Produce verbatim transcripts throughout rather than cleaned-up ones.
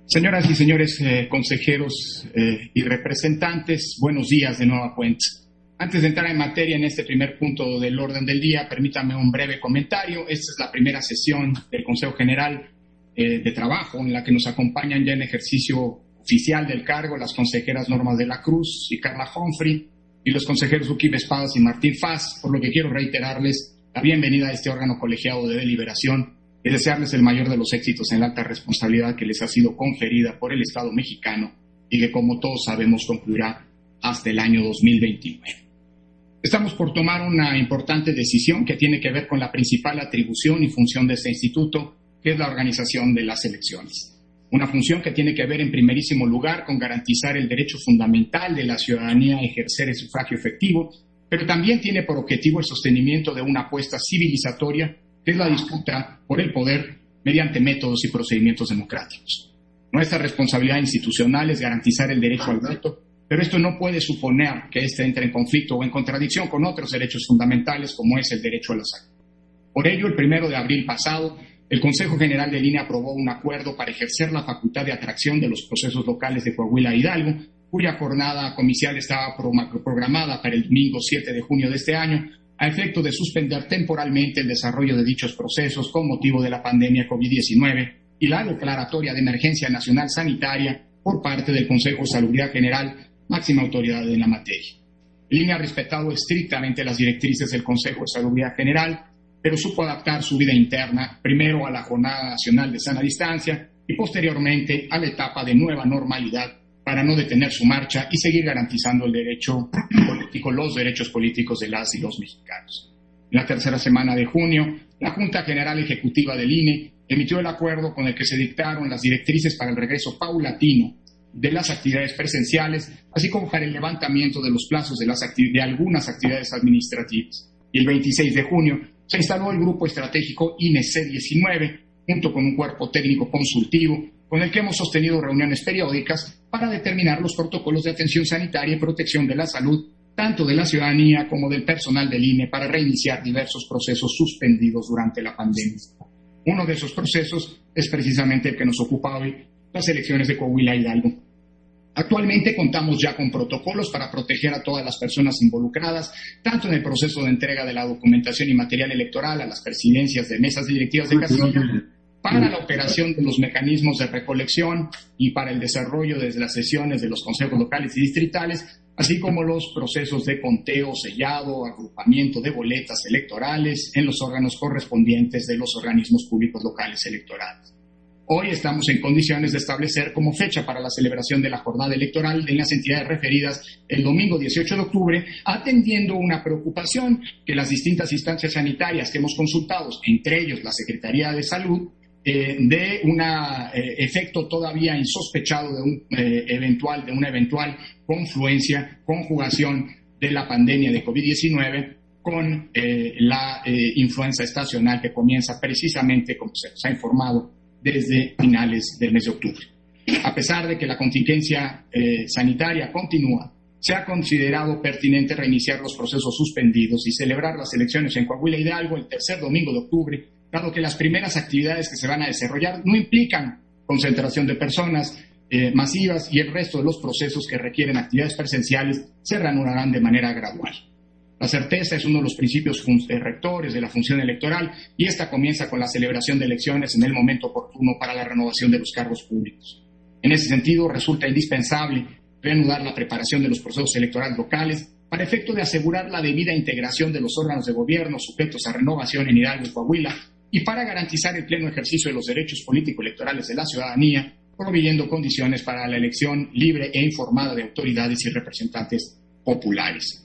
Señoras y señores eh, consejeros eh, y representantes, buenos días de nueva cuenta. Antes de entrar en materia en este primer punto del orden del día, permítanme un breve comentario. Esta es la primera sesión del Consejo General eh, de Trabajo en la que nos acompañan ya en ejercicio oficial del cargo las consejeras Norma de la Cruz y Carla Humphrey y los consejeros Uquib Espadas y Martín Faz, por lo que quiero reiterarles la bienvenida a este órgano colegiado de deliberación y desearles el mayor de los éxitos en la alta responsabilidad que les ha sido conferida por el Estado mexicano y que, como todos sabemos, concluirá hasta el año dos mil veintinueve. Estamos por tomar una importante decisión que tiene que ver con la principal atribución y función de este instituto, que es la organización de las elecciones. Una función que tiene que ver, en primerísimo lugar, con garantizar el derecho fundamental de la ciudadanía a ejercer el sufragio efectivo, pero también tiene por objetivo el sostenimiento de una apuesta civilizatoria que es la disputa por el poder mediante métodos y procedimientos democráticos. Nuestra responsabilidad institucional es garantizar el derecho al voto, pero esto no puede suponer que éste entre en conflicto o en contradicción con otros derechos fundamentales, como es el derecho a la salud. Por ello, el primero de abril pasado, el Consejo General del I N E aprobó un acuerdo para ejercer la facultad de atracción de los procesos locales de Coahuila e Hidalgo, cuya jornada comicial estaba programada para el domingo siete de junio de este año, a efecto de suspender temporalmente el desarrollo de dichos procesos con motivo de la pandemia COVID diecinueve y la declaratoria de emergencia nacional sanitaria por parte del Consejo de Salubridad General, máxima autoridad en la materia. El I N E ha respetado estrictamente las directrices del Consejo de Salubridad General, pero supo adaptar su vida interna primero a la Jornada Nacional de Sana Distancia y posteriormente a la etapa de nueva normalidad para no detener su marcha y seguir garantizando el derecho político, los derechos políticos de las y los mexicanos. En la tercera semana de junio, la Junta General Ejecutiva del I N E emitió el acuerdo con el que se dictaron las directrices para el regreso paulatino de las actividades presenciales, así como para el levantamiento de los plazos de, las acti- de algunas actividades administrativas. Y el veintiséis de junio se instaló el Grupo Estratégico I N E C diecinueve, junto con un cuerpo técnico consultivo, con el que hemos sostenido reuniones periódicas para determinar los protocolos de atención sanitaria y protección de la salud, tanto de la ciudadanía como del personal del I N E, para reiniciar diversos procesos suspendidos durante la pandemia. Uno de esos procesos es precisamente el que nos ocupa hoy, las elecciones de Coahuila e Hidalgo. Actualmente contamos ya con protocolos para proteger a todas las personas involucradas, tanto en el proceso de entrega de la documentación y material electoral a las presidencias de mesas directivas de casilla, para la operación de los mecanismos de recolección y para el desarrollo desde las sesiones de los consejos locales y distritales, así como los procesos de conteo, sellado, agrupamiento de boletas electorales en los órganos correspondientes de los organismos públicos locales electorales. Hoy estamos en condiciones de establecer como fecha para la celebración de la jornada electoral en las entidades referidas el domingo dieciocho de octubre, atendiendo una preocupación que las distintas instancias sanitarias que hemos consultado, entre ellos la Secretaría de Salud, Eh, de un eh, efecto todavía insospechado de, un, eh, eventual, de una eventual confluencia, conjugación de la pandemia de COVID diecinueve con eh, la eh, influenza estacional que comienza precisamente, como se nos ha informado, desde finales del mes de octubre. A pesar de que la contingencia eh, sanitaria continúa, se ha considerado pertinente reiniciar los procesos suspendidos y celebrar las elecciones en Coahuila e Hidalgo el tercer domingo de octubre, dado que las primeras actividades que se van a desarrollar no implican concentración de personas eh, masivas y el resto de los procesos que requieren actividades presenciales se reanudarán de manera gradual. La certeza es uno de los principios rectores de la función electoral y esta comienza con la celebración de elecciones en el momento oportuno para la renovación de los cargos públicos. En ese sentido, resulta indispensable reanudar la preparación de los procesos electorales locales para efecto de asegurar la debida integración de los órganos de gobierno sujetos a renovación en Hidalgo y Coahuila y para garantizar el pleno ejercicio de los derechos político-electorales de la ciudadanía, proveyendo condiciones para la elección libre e informada de autoridades y representantes populares.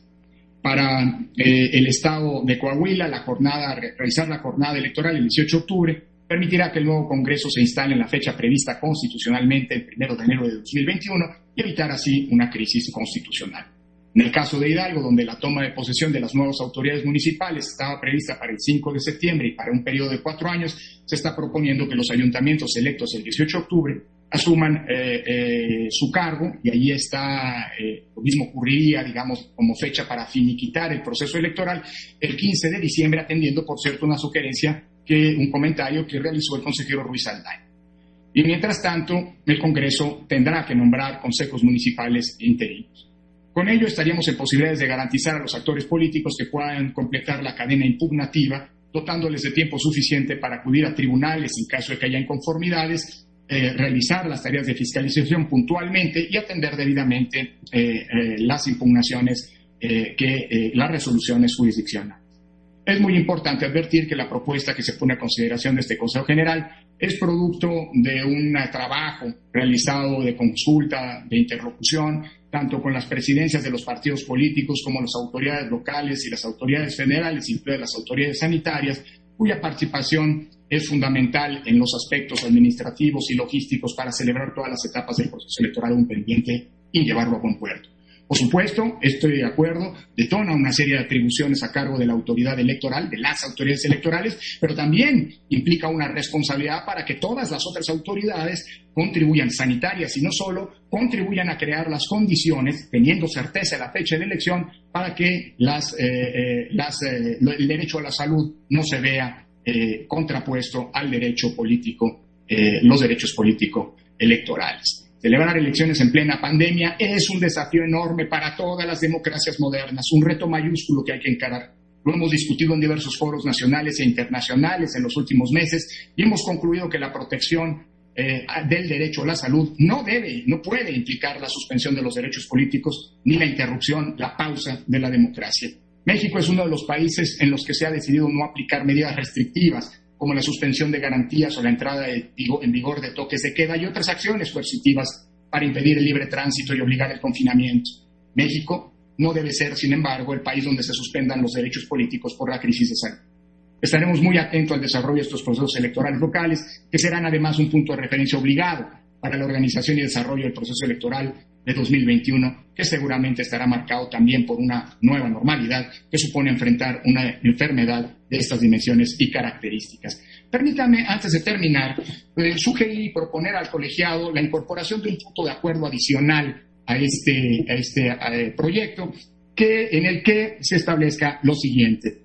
Para eh, el Estado de Coahuila, la jornada, realizar la jornada electoral el dieciocho de octubre permitirá que el nuevo Congreso se instale en la fecha prevista constitucionalmente el primero de enero de dos mil veintiuno y evitar así una crisis constitucional. En el caso de Hidalgo, donde la toma de posesión de las nuevas autoridades municipales estaba prevista para el cinco de septiembre y para un periodo de cuatro años, se está proponiendo que los ayuntamientos electos el dieciocho de octubre asuman eh, eh, su cargo, y ahí está, eh, lo mismo ocurriría, digamos, como fecha para finiquitar el proceso electoral, el quince de diciembre, atendiendo, por cierto, una sugerencia, que un comentario que realizó el consejero Ruiz Aldaña. y mientras tanto el Congreso tendrá que nombrar consejos municipales interinos. Con ello estaríamos en posibilidades de garantizar a los actores políticos que puedan completar la cadena impugnativa, dotándoles de tiempo suficiente para acudir a tribunales en caso de que haya inconformidades, eh, realizar las tareas de fiscalización puntualmente y atender debidamente eh, eh, las impugnaciones, eh, que eh, las resoluciones jurisdiccionales. Es muy importante advertir que la propuesta que se pone a consideración de este Consejo General es producto de un trabajo realizado de consulta, de interlocución, tanto con las presidencias de los partidos políticos como las autoridades locales y las autoridades federales, incluidas las autoridades sanitarias, cuya participación es fundamental en los aspectos administrativos y logísticos para celebrar todas las etapas del proceso electoral aún pendiente y llevarlo a buen puerto. Por supuesto, estoy de acuerdo, detona una serie de atribuciones a cargo de la autoridad electoral, de las autoridades electorales, pero también implica una responsabilidad para que todas las otras autoridades contribuyan, sanitarias y no solo, contribuyan a crear las condiciones, teniendo certeza de la fecha de elección, para que las, eh, eh, las, eh, el derecho a la salud no se vea eh, contrapuesto al derecho político, eh, los derechos políticos electorales. Celebrar elecciones en plena pandemia es un desafío enorme para todas las democracias modernas, un reto mayúsculo que hay que encarar. Lo hemos discutido en diversos foros nacionales e internacionales en los últimos meses y hemos concluido que la protección eh, del derecho a la salud no debe, no puede implicar la suspensión de los derechos políticos ni la interrupción, la pausa de la democracia. México es uno de los países en los que se ha decidido no aplicar medidas restrictivas, como la suspensión de garantías o la entrada de, en vigor de toques de queda y otras acciones coercitivas para impedir el libre tránsito y obligar el confinamiento. México no debe ser, sin embargo, el país donde se suspendan los derechos políticos por la crisis de salud. Estaremos muy atentos al desarrollo de estos procesos electorales locales, que serán además un punto de referencia obligado para la organización y desarrollo del proceso electoral de dos mil veintiuno, que seguramente estará marcado también por una nueva normalidad que supone enfrentar una enfermedad de estas dimensiones y características. Permítame, antes de terminar, eh, sugerir y proponer al colegiado la incorporación de un punto de acuerdo adicional a este, a este eh, proyecto, que, en el que se establezca lo siguiente.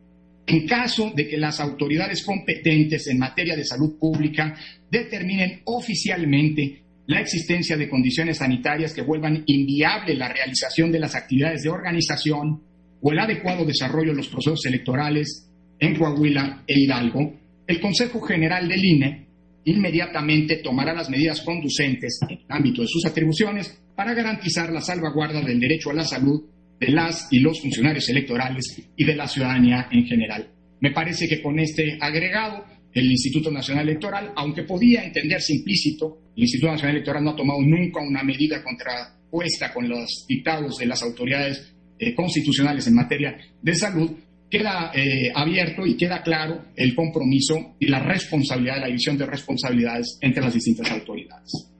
En caso de que las autoridades competentes en materia de salud pública determinen oficialmente la existencia de condiciones sanitarias que vuelvan inviable la realización de las actividades de organización o el adecuado desarrollo de los procesos electorales en Coahuila e Hidalgo, el Consejo General del I N E inmediatamente tomará las medidas conducentes en el ámbito de sus atribuciones para garantizar la salvaguarda del derecho a la salud de las y los funcionarios electorales y de la ciudadanía en general. Me parece que con este agregado, el Instituto Nacional Electoral, aunque podía entenderse implícito, el Instituto Nacional Electoral no ha tomado nunca una medida contrapuesta con los dictados de las autoridades eh, constitucionales en materia de salud, queda eh, abierto y queda claro el compromiso y la responsabilidad, la división de responsabilidades entre las distintas autoridades.